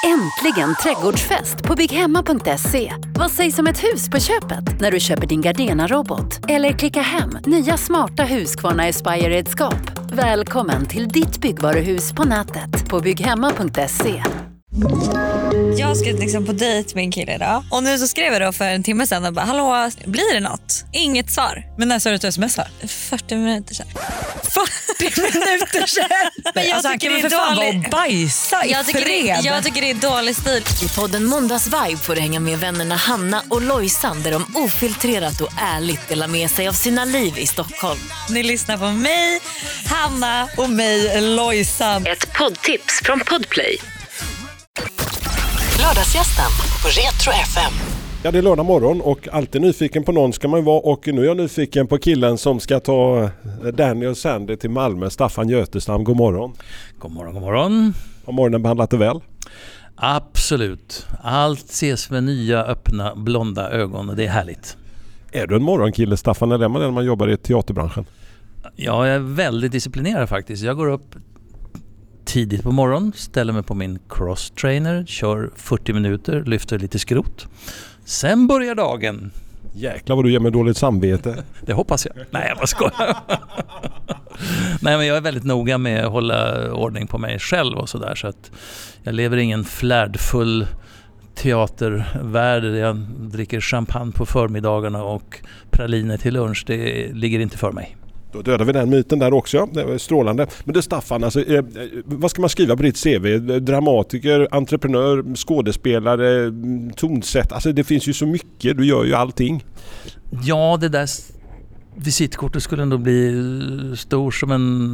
Äntligen trädgårdsfest på bygghemma.se. Vad sägs om ett hus på köpet när du köper din Gardena-robot? Eller klicka hem nya smarta Husqvarna Aspire-redskap. Välkommen till ditt byggvaruhus på nätet på bygghemma.se. Jag ska liksom på dejt med en kille idag. Och nu så skrev jag då för en timme sedan och bara, hallå, blir det något? Inget svar. Men när sa du att du smsar? 40 minuter sedan. 40 minuter sedan? Men jag tycker det är dålig. Bajsa i fred. Jag tycker det är dålig stil. I podden Måndagsvibe får du hänga med vännerna Hanna och Lojsan, där de ofiltrerat och ärligt delar med sig av sina liv i Stockholm. Ni lyssnar på mig, Hanna och mig, Lojsan. Ett poddtips från Podplay. Lördagsgästen på Retro FM. Ja, det är lördag morgon och alltid nyfiken på någon ska man ju vara, och nu är jag nyfiken på killen som ska ta Danny och Sandy till Malmö, Staffan Götestam. God morgon. God morgon, god morgon. Har morgonen behandlat det väl? Absolut. Allt ses med nya, öppna, blonda ögon och det är härligt. Är du en morgonkille, Staffan, eller är man den man jobbar i teaterbranschen? Ja, jag är väldigt disciplinerad faktiskt. Jag går upp tidigt på morgon, ställer mig på min cross-trainer, kör 40 minuter, lyfter lite skrot. Sen börjar dagen. Jäklar vad du ger mig dåligt samvete. Det hoppas jag. Nej, jag bara skojar. Nej, men jag är väldigt noga med att hålla ordning på mig själv och sådär, så att jag lever ingen flärdfull teatervärld där jag dricker champagne på förmiddagarna och praliner till lunch. Det ligger inte för mig. Då dödar vi den myten där också. Det var strålande. Men det, Staffan, alltså, vad ska man skriva på ditt CV? Dramatiker, entreprenör, skådespelare, tonsätt. Alltså det finns ju så mycket. Du gör ju allting. Ja, det där visitkortet skulle ändå bli stor som en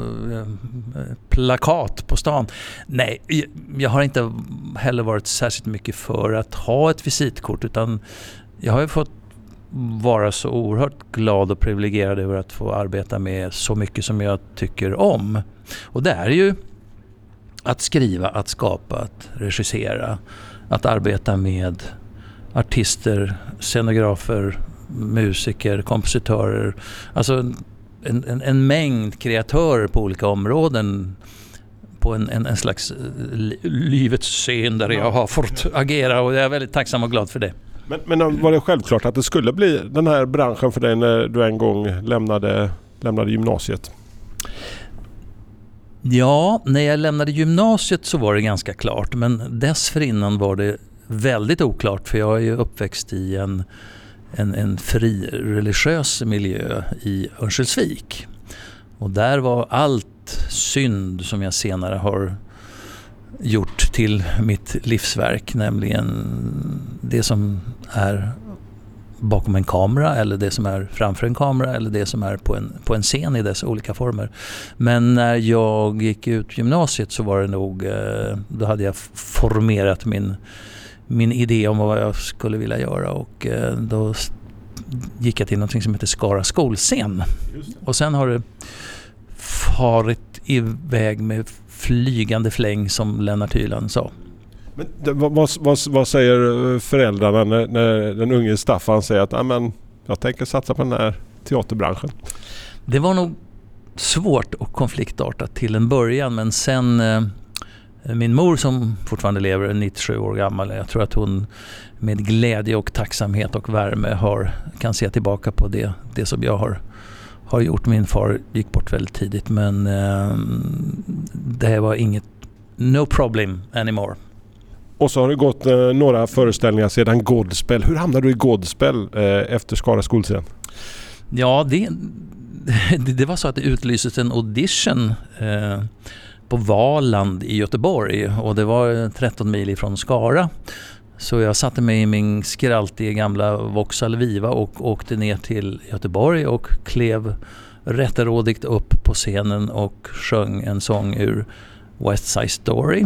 plakat på stan. Nej, jag har inte heller varit särskilt mycket för att ha ett visitkort, utan jag har ju fått vara så oerhört glad och privilegierad över att få arbeta med så mycket som jag tycker om. Och det är ju att skriva, att skapa, att regissera, att arbeta med artister, scenografer, musiker, kompositörer, alltså en mängd kreatörer på olika områden på en slags livets scen där jag har fått agera, och jag är väldigt tacksam och glad för det. Men var det självklart att det skulle bli den här branschen för dig när du en gång lämnade gymnasiet? Ja, när jag lämnade gymnasiet så var det ganska klart, men dessförinnan var det väldigt oklart, för jag är ju uppväxt i en fri religiös miljö i Örnsköldsvik. Och där var allt synd som jag senare har gjort till mitt livsverk, nämligen det som är bakom en kamera, eller det som är framför en kamera, eller det som är på en scen i dess olika former. Men när jag gick ut gymnasiet så var det nog, då hade jag formerat min idé om vad jag skulle vilja göra, och då gick jag till något som heter Skara skolscen. Och sen har det farit iväg med flygande fläng, som Lennart Hyland sa. Men vad säger föräldrarna när den unge Staffan säger att jag tänker satsa på den här teaterbranschen? Det var nog svårt och konfliktartat till en början, men sen min mor, som fortfarande lever, är 97 år gammal. Jag tror att hon med glädje och tacksamhet och värme kan se tillbaka på det som jag har gjort. Min far gick bort väldigt tidigt, men det var inget no problem anymore. Och så har det gått några föreställningar sedan Godspell. Hur hamnade du i Godspell efter Skara skolscen? Ja, det var så att det utlystes en audition på Valand i Göteborg, och det var 13 mil ifrån Skara. Så jag satte mig i min skraltiga gamla Vauxhall Viva och åkte ner till Göteborg och klev rätterådigt upp på scenen och sjöng en sång ur West Side Story.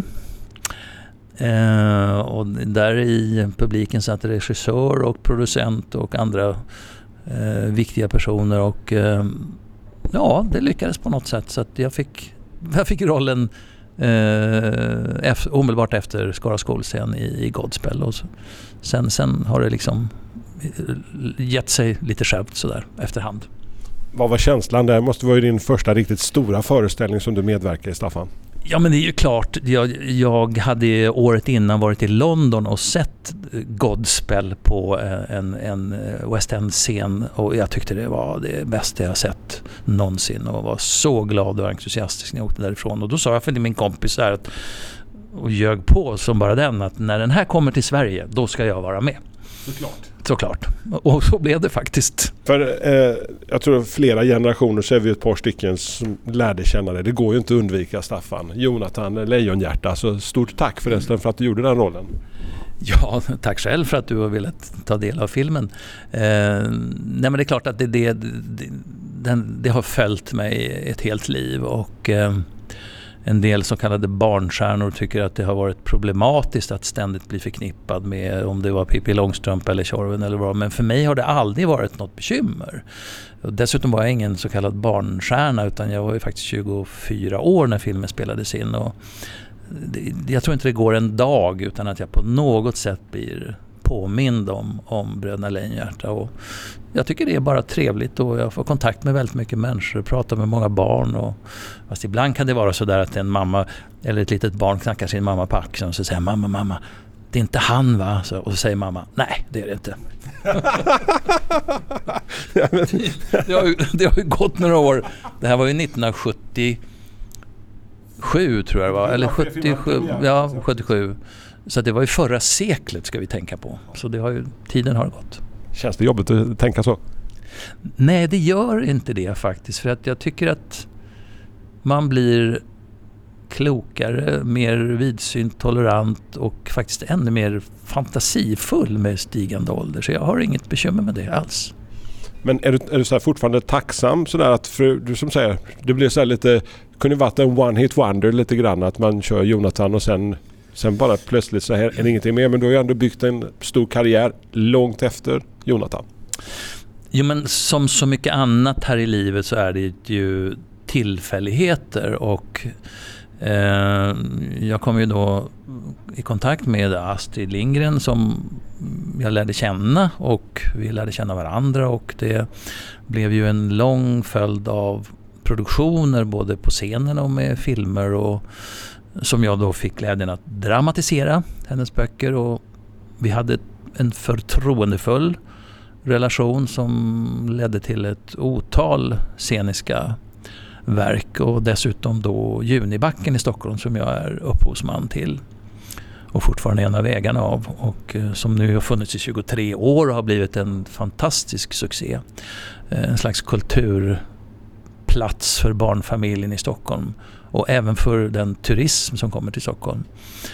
Och där i publiken satt regissör och producent och andra viktiga personer, och ja, det lyckades på något sätt, så att jag fick rollen omedelbart efter Skara skolscen i Godspell, och sen har det liksom gett sig lite självt sådär efterhand. Vad var känslan där? Måste vara din första riktigt stora föreställning som du medverkar i, Staffan? Ja, men det är ju klart. Jag hade året innan varit i London och sett Godspell på en West End-scen och jag tyckte det var det bästa jag sett någonsin och var så glad och entusiastisk när jag åkte därifrån. Och då sa jag för min kompis här och ljög på som bara den att när den här kommer till Sverige, då ska jag vara med. Såklart. Och så blev det faktiskt. För jag tror flera generationer så är vi ett par stycken som lärde känna det. Det går ju inte att undvika Staffan. Jonathan Lejonhjärta. Så stort tack förresten för att du gjorde den rollen. Ja, tack själv för att du har velat ta del av filmen. Nej, men det är klart att det har följt mig ett helt liv och en del så kallade barnstjärnor tycker att det har varit problematiskt att ständigt bli förknippad med om det var Pippi Långstrump eller Tjorven eller vad. Men för mig har det aldrig varit något bekymmer. Och dessutom var jag ingen så kallad barnstjärna utan jag var ju faktiskt 24 år när filmen spelades in. Och jag tror inte det går en dag utan att jag på något sätt blir påmind om Bröderna Lejonhjärta och jag tycker det är bara trevligt och jag får kontakt med väldigt mycket människor och pratar med många barn och fast ibland kan det vara så där att en mamma eller ett litet barn knackar sin mamma på axeln och så säger mamma, det är inte han va? Och så säger mamma, nej det är det inte. det har ju gått några år. Det här var ju 1977 tror jag det var, eller 77. Så det var ju förra seklet ska vi tänka på. Så tiden har gått. Känns det jobbigt att tänka så? Nej, det gör inte det faktiskt. För att jag tycker att man blir klokare, mer vidsynt, tolerant och faktiskt ännu mer fantasifull med stigande ålder. Så jag har inget bekymmer med det alls. Men är du så här fortfarande tacksam så där att du som säger, det blir så här lite, kunde varit en one hit wonder lite grann att man kör Jonathan och sen bara plötsligt så här är det ingenting mer, men då har jag ändå byggt en stor karriär långt efter Jonathan. Jo, men som så mycket annat här i livet så är det ju tillfälligheter och jag kom ju då i kontakt med Astrid Lindgren som jag lärde känna och vi lärde känna varandra och det blev ju en lång följd av produktioner både på scenen och med filmer och som jag då fick glädjen att dramatisera hennes böcker och vi hade en förtroendefull relation som ledde till ett otal sceniska verk och dessutom då Junibacken i Stockholm som jag är upphovsman till och fortfarande en av ägarna av och som nu har funnits i 23 år och har blivit en fantastisk succé. En slags kulturplats för barnfamiljen i Stockholm och även för den turism som kommer till Stockholm.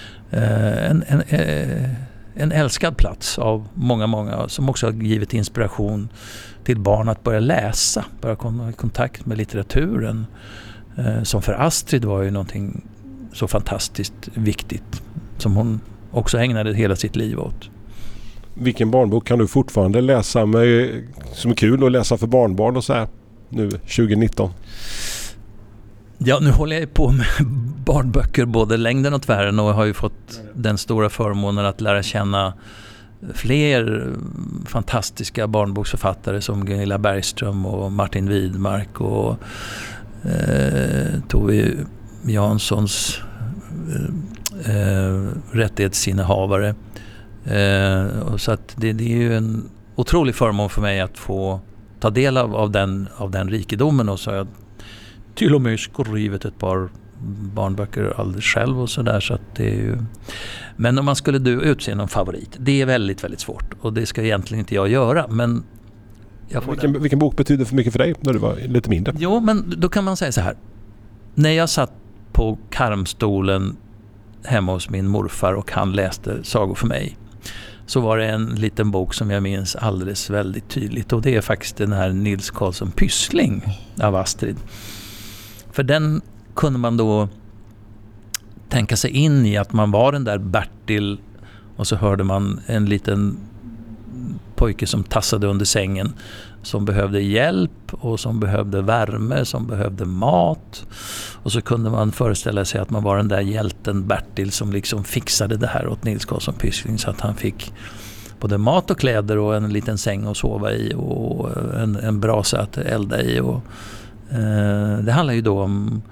En älskad plats av många som också har givit inspiration till barn att börja läsa, börja komma i kontakt med litteraturen. Som för Astrid var ju någonting så fantastiskt viktigt som hon också ägnade hela sitt liv åt. Vilken barnbok kan du fortfarande läsa med, som är kul att läsa för barnbarn och så här nu 2019? Ja, nu håller jag på med barnböcker både längden och tvären och har ju fått den stora förmånen att lära känna fler fantastiska barnboksförfattare som Gunilla Bergström och Martin Widmark och Tove Janssons rättighetsinnehavare. Och så att det är ju en otrolig förmån för mig att få ta del av den rikedomen och så har jag till och med skrivit ett par barnböcker alldeles själv och sådär så att det är ju... Men om man skulle utse någon favorit, det är väldigt, väldigt svårt och det ska egentligen inte jag göra men jag får vilken bok betyder för mycket för dig när du var lite mindre? Jo, men då kan man säga så här. När jag satt på karmstolen hemma hos min morfar och han läste sagor för mig så var det en liten bok som jag minns alldeles väldigt tydligt och det är faktiskt den här Nils Karlsson Pyssling av Astrid. För den kunde man då tänka sig in i att man var den där Bertil och så hörde man en liten pojke som tassade under sängen som behövde hjälp och som behövde värme, som behövde mat och så kunde man föreställa sig att man var den där hjälten Bertil som liksom fixade det här åt Nils Karlsson Pyssling så att han fick både mat och kläder och en liten säng att sova i och en brasa att elda i och det handlar ju då om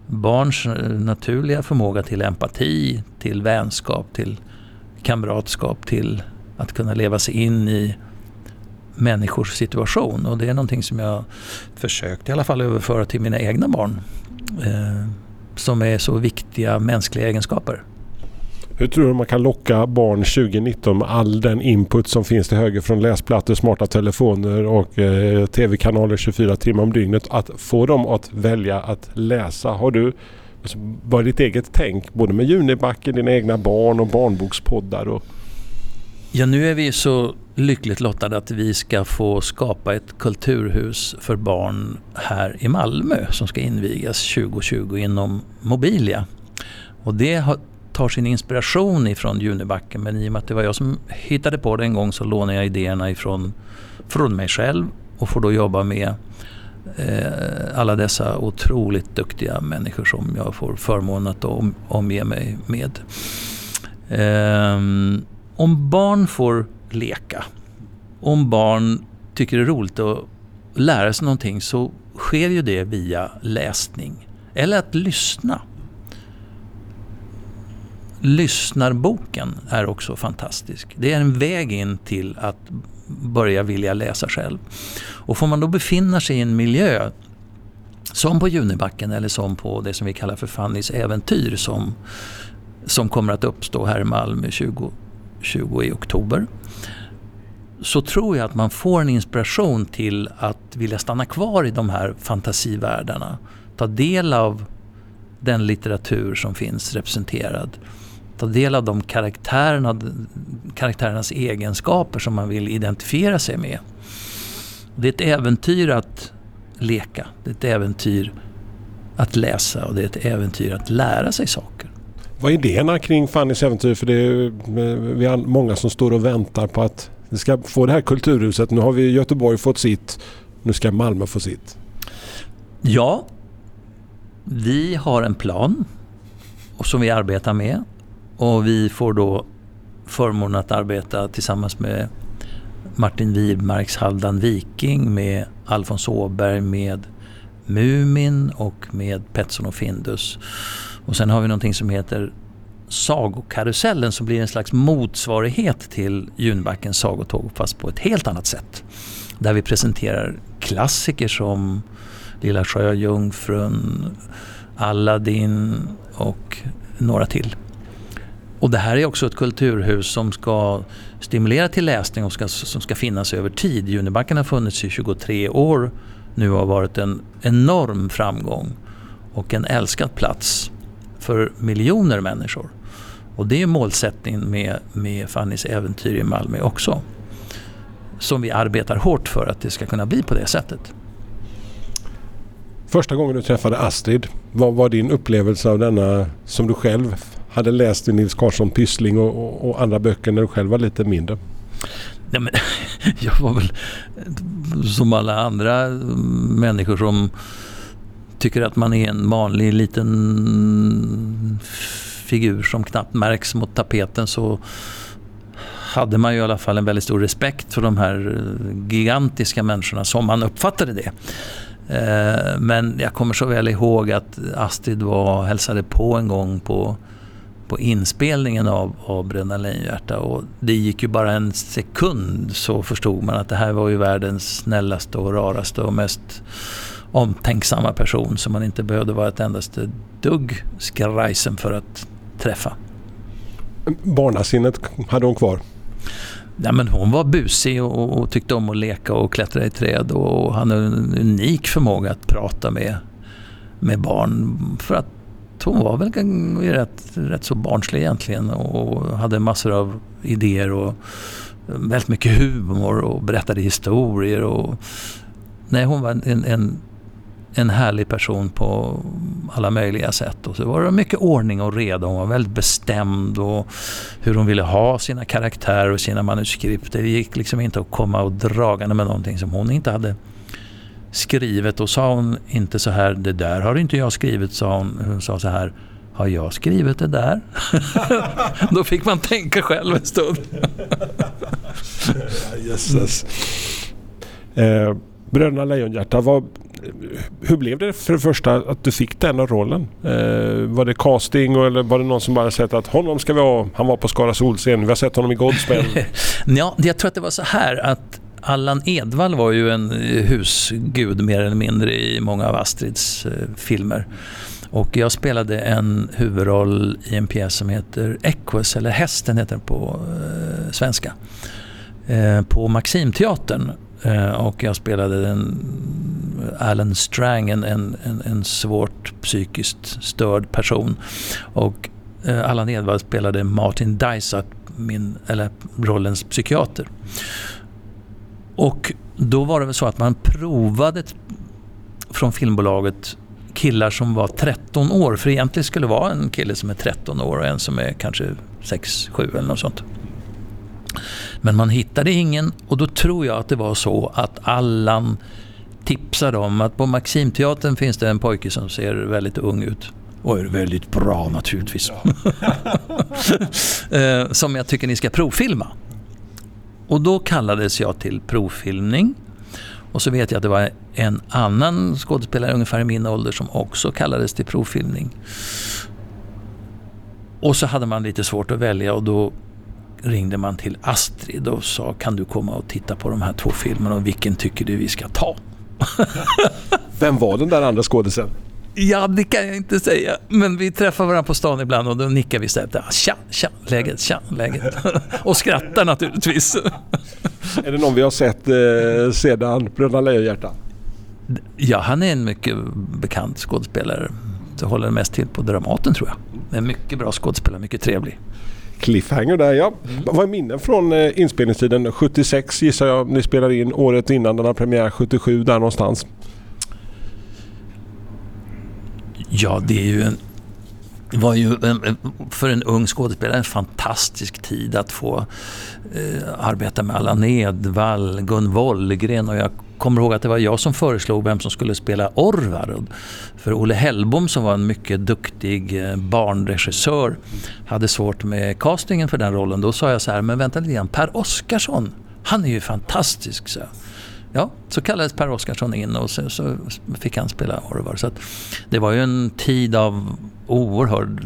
barns naturliga förmåga till empati, till vänskap, till kamratskap, till att kunna leva sig in i människors situation. Och det är någonting som jag försökt i alla fall överföra till mina egna barn, som är så viktiga mänskliga egenskaper. Hur tror du man kan locka barn 2019 med all den input som finns till höger från läsplattor, smarta telefoner och tv-kanaler 24 timmar om dygnet, att få dem att välja att läsa? Har du bara ditt eget tänk, både med Junibacken, dina egna barn och barnbokspoddar? Och... Ja, nu är vi så lyckligt lottade att vi ska få skapa ett kulturhus för barn här i Malmö som ska invigas 2020 inom Mobilia. Och det tar sin inspiration ifrån Junibacken, men i och med att det var jag som hittade på det en gång så lånar jag idéerna från mig själv och får då jobba med alla dessa otroligt duktiga människor som jag får förmånen att omge mig med. Om barn får leka, om barn tycker det är roligt att lära sig någonting, så sker ju det via läsning eller att lyssna. Lyssnarboken är också fantastisk. Det är en väg in till att börja vilja läsa själv. Och får man då befinna sig i en miljö som på Junibacken eller som på det som vi kallar för Fannys äventyr som kommer att uppstå här i Malmö 20 i oktober, så tror jag att man får en inspiration till att vilja stanna kvar i de här fantasivärldarna. Ta del av den litteratur som finns representerad. Ta del av de karaktärernas egenskaper som man vill identifiera sig med. Det är ett äventyr att leka. Det är ett äventyr att läsa och det är ett äventyr att lära sig saker. Vad är idéerna kring Fannys äventyr? För det är vi har många som står och väntar på att vi ska få det här kulturhuset. Nu har vi Göteborg fått sitt, nu ska Malmö få sitt. Ja, vi har en plan som vi arbetar med. Och vi får då förmånen att arbeta tillsammans med Martin Widmarks Halvdan Viking, med Alfons Åberg, med Mumin och med Petson och Findus. Och sen har vi någonting som heter Sagokarusellen, som blir en slags motsvarighet till Junibackens sagotåg fast på ett helt annat sätt. Där vi presenterar klassiker som Lilla Sjöjungfrun, Aladdin och några till. Och det här är också ett kulturhus som ska stimulera till läsning och som ska finnas över tid. Junibacken har funnits i 23 år. Nu har varit en enorm framgång och en älskad plats för miljoner människor. Och det är målsättningen med Fannys äventyr i Malmö också. Som vi arbetar hårt för att det ska kunna bli på det sättet. Första gången du träffade Astrid, vad var din upplevelse av denna som du själv hade läst i Nils Karlsson Pyssling och andra böcker när du själv var lite mindre? Nej, men jag var väl som alla andra människor som tycker att man är en vanlig liten figur som knappt märks mot tapeten, så hade man ju i alla fall en väldigt stor respekt för de här gigantiska människorna som man uppfattade det. Men jag kommer så väl ihåg att Astrid hälsade på en gång på inspelningen av Bröderna Lejonhjärta, och det gick ju bara en sekund så förstod man att det här var ju världens snällaste och raraste och mest omtänksamma person som man inte behövde vara ett endaste dugg skrajsen för att träffa. Barnasinnet hade hon kvar? Ja, men hon var busig och tyckte om att leka och klättra i träd, och hade en unik förmåga att prata med barn, för att hon var väl rätt så barnslig egentligen och hade massor av idéer och väldigt mycket humor och berättade historier. Och nej, hon var en härlig person på alla möjliga sätt. Och så var det mycket ordning och reda. Hon var väldigt bestämd och hur hon ville ha sina karaktärer och sina manuskript. Det gick liksom inte att komma och dragande med någonting som hon inte hade skrivet. Och sa hon inte så här, det där har inte jag skrivit, sa hon sa så här, har jag skrivit det där? Då fick man tänka själv en stund. Jesus. Bröderna Lejonhjärta, hur blev det för det första att du fick den rollen? Var det casting eller var det någon som bara sett att honom ska vi ha, han var på Skara Solscen, vi har sett honom i Godspell? Ja, jag tror att det var så här att Allan Edwall var ju en husgud mer eller mindre i många av Astrids filmer. Och jag spelade en huvudroll i en pjäs som heter Equus, eller Hästen heter den på svenska, på Maximteatern. Och jag spelade Alan Strang, en svårt psykiskt störd person. Och Allan Edwall spelade Martin Dysart, rollens psykiater. Och då var det väl så att man provade från filmbolaget killar som var 13 år. För egentligen skulle det vara en kille som är 13 år och en som är kanske 6-7 eller något sånt. Men man hittade ingen, och då tror jag att det var så att Allan tipsade om att på Maximteatern finns det en pojke som ser väldigt ung ut. Och är väldigt bra naturligtvis. Som jag tycker ni ska provfilma. Och då kallades jag till provfilmning. Och så vet jag att det var en annan skådespelare ungefär i min ålder som också kallades till provfilmning. Och så hade man lite svårt att välja, och då ringde man till Astrid och sa, kan du komma och titta på de här 2 filmerna och vilken tycker du vi ska ta? Vem var den där andra skådisen? Ja, det kan jag inte säga. Men vi träffar varandra på stan ibland och då nickar vi så här, tja, läget. Och skrattar naturligtvis. Är det någon vi har sett sedan Bröderna Lejonhjärta? Ja, han är en mycket bekant skådespelare. Det håller mest till på Dramaten, tror jag. En mycket bra skådespelare, mycket trevlig. Cliffhanger där, ja. Vad är minnen från inspelningstiden? 76 gissar jag ni spelade in, året innan den här premiär, 77 där någonstans. Ja, det var ju för en ung skådespelare en fantastisk tid att få arbeta med Allan Edwall, Gun Wollgren, och jag kommer ihåg att det var jag som föreslog vem som skulle spela Orvar. För Olle Hellbom, som var en mycket duktig barnregissör, hade svårt med castingen för den rollen. Då sa jag så här, men vänta lite grann, Per Oscarsson, han är ju fantastisk, så. Ja, så kallades Per Oscarsson in och så fick han spela Orvar. Så att det var ju en tid av oerhörd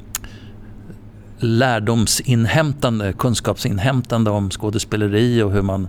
lärdomsinhämtande, kunskapsinhämtande om skådespeleri och hur man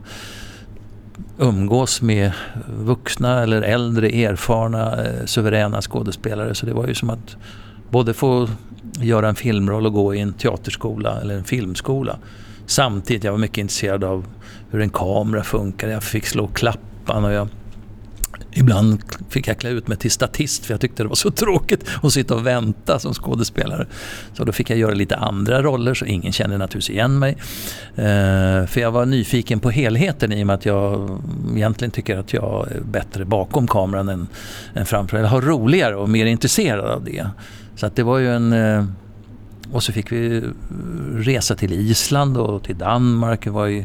umgås med vuxna eller äldre, erfarna, suveräna skådespelare. Så det var ju som att både få göra en filmroll och gå i en teaterskola eller en filmskola. Samtidigt, jag var mycket intresserad av hur en kamera funkar. Jag fick slå klappan och ibland fick jag klä ut mig till statist, för jag tyckte det var så tråkigt att sitta och vänta som skådespelare. Så då fick jag göra lite andra roller, så ingen kände naturligtvis igen mig. För jag var nyfiken på helheten, i och med att jag egentligen tycker att jag är bättre bakom kameran än framför. Jag har roligare och mer intresserad av det. Så att det var ju och så fick vi resa till Island och till Danmark. Det var i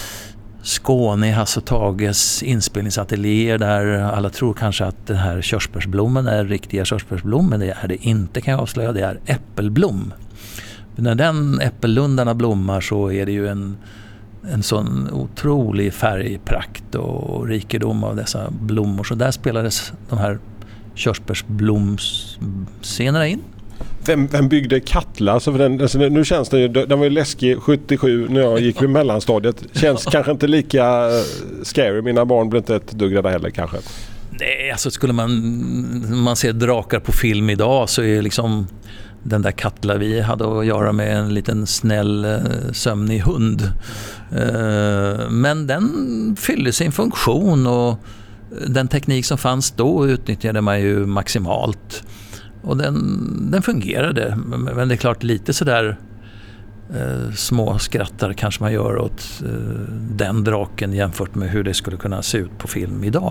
Skåne, Hasse och Tages inspelningsateljéer, där alla tror kanske att den här körsbärsblommen är riktiga körsbärsblom, men det är det inte, kan jag avslöja. Det är äppelblom. När den äppellundarna blommar så är det ju en sån otrolig färgprakt och rikedom av dessa blommor. Så där spelades de här körsbärsblomsscenerna in. Vem byggde Katla? Alltså nu känns det ju, den var ju läskig 77 när jag gick vid mellanstadiet. Känns kanske inte lika scary. Mina barn blir inte ett dugg rädda heller kanske. Nej, alltså skulle man ser drakar på film idag, så är liksom den där Katla vi hade att göra med en liten snäll sömnig hund. Men den fyllde sin funktion, och den teknik som fanns då utnyttjade man ju maximalt. Och den fungerade, men det är klart lite sådär små skrattar kanske man gör åt den draken jämfört med hur det skulle kunna se ut på film idag.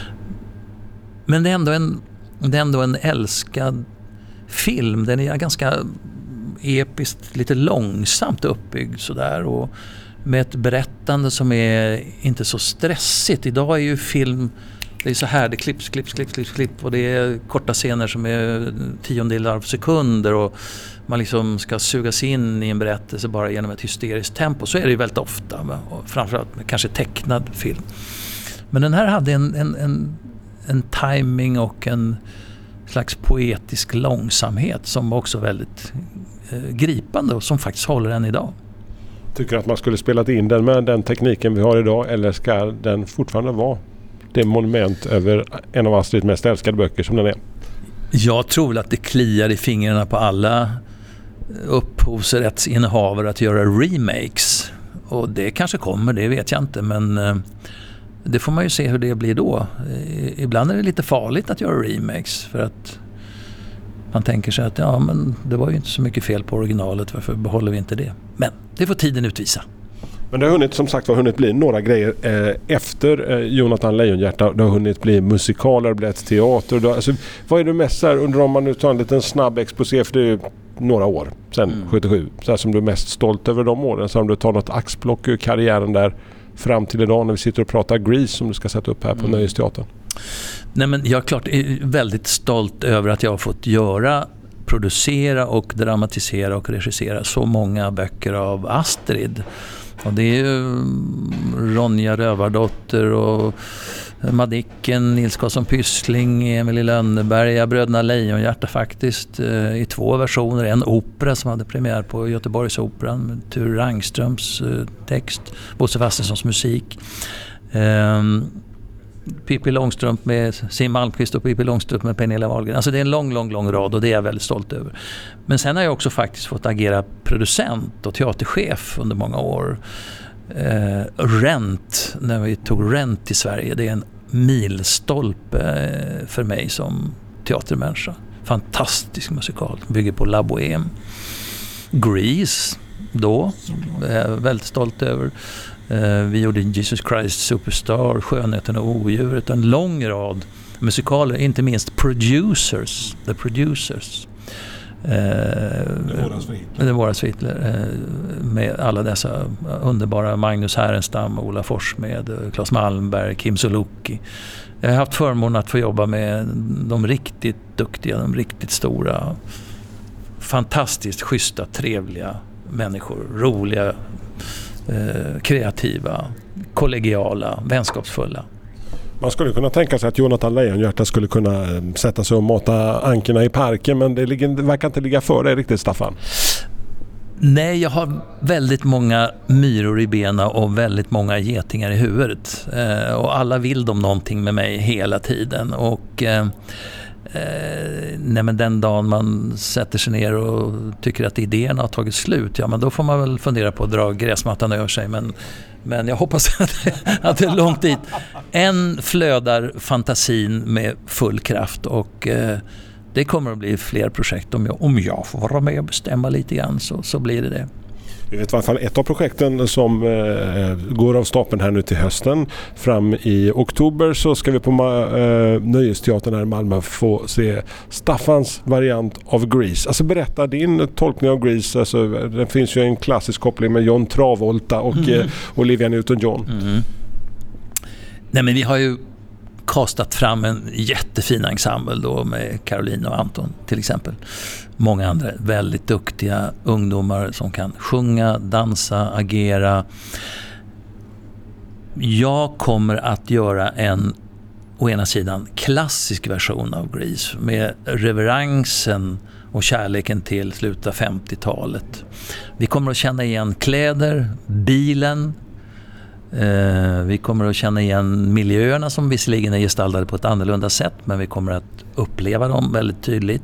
Men det är ändå en älskad film. Den är ganska episkt, lite långsamt uppbyggd sådär, och med ett berättande som är inte så stressigt. Idag är ju film, det är så här, det klipps och det är korta scener som är tiondelar av sekunder, och man liksom ska sugas in i en berättelse bara genom ett hysteriskt tempo. Så är det ju väldigt ofta, och framförallt med kanske tecknad film. Men den här hade en timing och en slags poetisk långsamhet som var också väldigt gripande och som faktiskt håller än idag. Tycker att man skulle spelat in den med den tekniken vi har idag, eller ska den fortfarande vara det monument över en av Astrids mest älskade böcker som den är? Jag tror att det kliar i fingrarna på alla upphovsrättsinnehavare att göra remakes. Och det kanske kommer, det vet jag inte, men det får man ju se hur det blir då. Ibland är det lite farligt att göra remakes för att man tänker sig att ja, men det var ju inte så mycket fel på originalet, varför behåller vi inte det? Men det får tiden utvisa. Men det har hunnit bli några grejer efter Jonathan Lejonhjärta. Det har hunnit bli musikaler, det blivit teater. Alltså, vad är det mest så här, under om man nu tar en liten snabb exposé, för det är ju några år sedan 77, så här, som du är mest stolt över de åren, så om du tar något axplock ur karriären där fram till idag när vi sitter och pratar Grease som du ska sätta upp här på Nöjesteatern. Nej, men jag är väldigt stolt över att jag har fått producera och dramatisera och regissera så många böcker av Astrid. Och det är ju Ronja Rövardotter och Madicken, Nils Karlsson Pyssling, Emil i Lönneberga, Bröderna Lejonhjärta faktiskt i 2 versioner. En opera som hade premiär på Göteborgsoperan med Ture Rangströms text, Bosse Wastensons musik. Pippi Långstrump med Siw Malmkvist och Pippi Långstrump med Pernilla Wahlgren. Alltså det är en lång rad och det är jag väldigt stolt över. Men sen har jag också faktiskt fått agera producent och teaterchef under många år. Rent, när vi tog Rent i Sverige, det är en milstolpe för mig som teatermänniska. Fantastisk musikal, bygger på La Bohème. Grease då, är jag väldigt stolt över. Vi gjorde Jesus Christ Superstar, Skönheten och odjuret, en lång rad musikaler, inte minst The Producers. Det var Hitler med alla dessa underbara Magnus Härenstam, Ola Forssmed, Claes Malmberg, Kim Sulocki. Jag har haft förmånen att få jobba med de riktigt duktiga, de riktigt stora, fantastiskt schyssta, trevliga människor, roliga, kreativa, kollegiala, vänskapsfulla. Man skulle kunna tänka sig att Jonathan Lejonhjärta skulle kunna sätta sig och mata ankorna i parken, men det verkar inte ligga för dig riktigt, Staffan. Nej, jag har väldigt många myror i benen och väldigt många getingar i huvudet. Och alla vill de någonting med mig hela tiden. Och men den dagen man sätter sig ner och tycker att idéerna har tagit slut, ja, men då får man väl fundera på att dra gräsmattan över sig. Men jag hoppas att det är långt dit. Än flödar fantasin med full kraft och det kommer att bli fler projekt. Om jag får vara med och bestämma lite grann så blir det. Vi vet i alla fall ett av projekten som går av stapeln här nu till hösten. Fram i oktober så ska vi på Nöjesteatern här i Malmö få se Staffans variant av Grease. Alltså berätta din tolkning av Grease. Alltså, det finns ju en klassisk koppling med John Travolta och Olivia Newton-John. Nej, men vi har ju kastat fram en jättefin ensemble då med Caroline och Anton till exempel. Många andra väldigt duktiga ungdomar som kan sjunga, dansa, agera. Jag kommer att göra en, å ena sidan, klassisk version av Grease med reverensen och kärleken till slutet av 50-talet. Vi kommer att känna igen kläder, bilen. Vi kommer att känna igen miljöerna som visserligen är gestaltade på ett annorlunda sätt, men vi kommer att uppleva dem väldigt tydligt.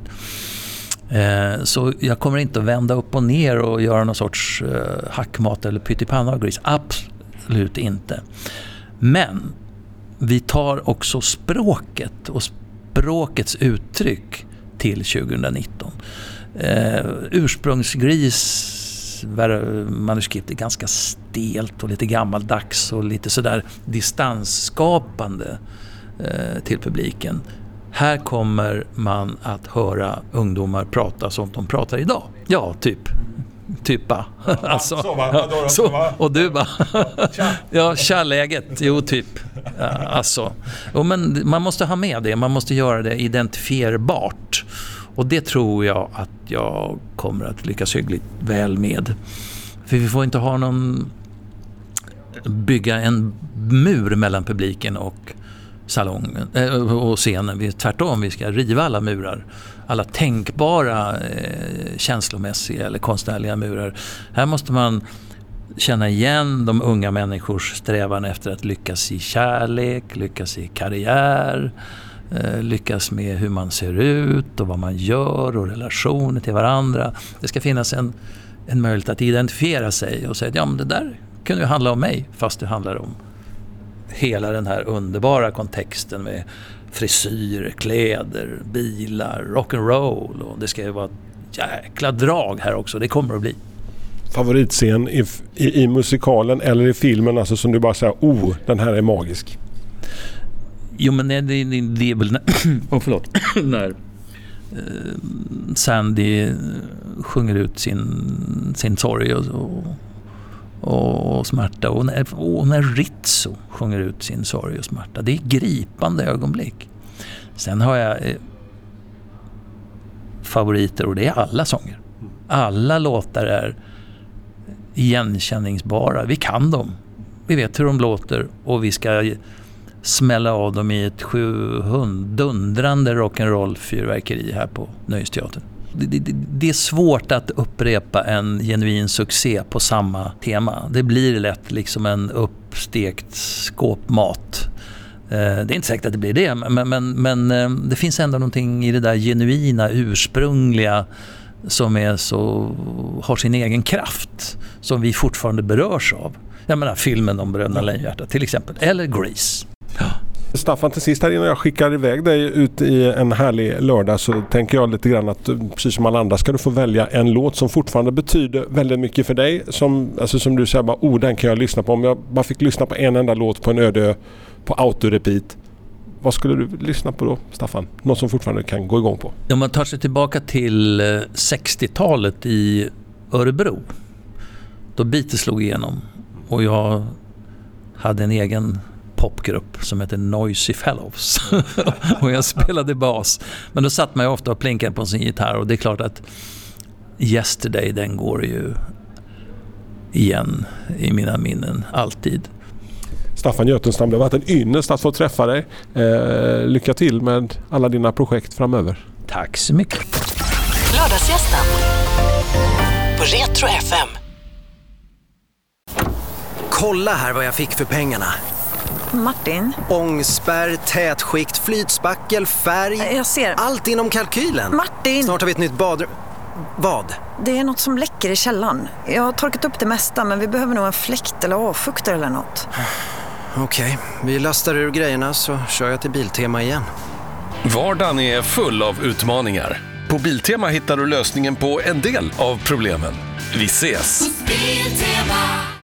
Så jag kommer inte att vända upp och ner och göra någon sorts hackmat eller pyttipanna av Grease. Absolut inte. Men vi tar också språket och språkets uttryck till 2019. Ursprungsgris manuskript är ganska stelt och lite gammaldags och lite sådär distansskapande till publiken. Här kommer man att höra ungdomar prata som de pratar idag. Ja, typ bara. Alltså, och du bara. Ja, kärläget. Jo, typ. Alltså. Men man måste ha med det. Man måste göra det identifierbart. Och det tror jag att jag kommer att lyckas hyggligt väl med. För vi får inte bygga en mur mellan publiken och salongen och scenen. Tvärtom, vi ska riva alla murar. Alla tänkbara känslomässiga eller konstnärliga murar. Här måste man känna igen de unga människors strävan efter att lyckas i kärlek, lyckas i karriär, lyckas med hur man ser ut och vad man gör och relationer till varandra. Det ska finnas en möjlighet att identifiera sig och säga att men det där kunde ju handla om mig, fast det handlar om hela den här underbara kontexten med frisyr, kläder, bilar, rock'n'roll, och det ska ju vara ett jäkla drag här också. Det kommer att bli. Favoritscen i musikalen eller i filmen, alltså som du bara säger, den här är magisk? Jo, men det är väl när Sandy sjunger ut sin sorg och smärta, och när Rizzo sjunger ut sin sorg och smärta. Det är gripande ögonblick. Sen har jag favoriter, och det är alla sånger. Alla låtar är igenkänningsbara. Vi kan dem. Vi vet hur de låter, och vi ska smälla av dem i ett dundrande rock'n'roll-fyrverkeri här på Nöjesteatern. Det är svårt att upprepa en genuin succé på samma tema. Det blir lätt liksom en uppstekt skåpmat. Det är inte säkert att det blir det, men det finns ändå någonting i det där genuina, ursprungliga som har sin egen kraft, som vi fortfarande berörs av. Jag menar filmen om Bröderna Lejonhjärta till exempel, eller Grease. Ja. Staffan, till sist här innan jag skickar iväg dig ut i en härlig lördag, så tänker jag lite grann att precis som alla andra ska du få välja en låt som fortfarande betyder väldigt mycket för dig. Som du säger, bara, den kan jag lyssna på. Om jag bara fick lyssna på en enda låt på en öde ö på autorepeat, vad skulle du lyssna på då, Staffan? Något som fortfarande kan gå igång på? Om man tar sig tillbaka till 60-talet i Örebro, då Beatles slog igenom, och jag hade en egen popgrupp som heter Noisy Fellows och jag spelade bas, men då satt man ju ofta och plinkade på sin gitarr, och det är klart att Yesterday, den går ju igen i mina minnen alltid. Staffan Götenstam, det har varit en ynnest att få träffa dig. Lycka till med alla dina projekt framöver. Tack så mycket. Lördagsgästen på Retro FM. Kolla här vad jag fick för pengarna. Martin? Ångspärr, tätskikt, flytspackel, färg. Jag ser. Allt inom kalkylen. Martin! Snart har vi ett nytt badrum. Vad? Det är något som läcker i källaren. Jag har torkat upp det mesta, men vi behöver nog en fläkt eller avfuktare eller något. Okej, vi lastar ur grejerna så kör jag till Biltema igen. Vardagen är full av utmaningar. På Biltema hittar du lösningen på en del av problemen. Vi ses!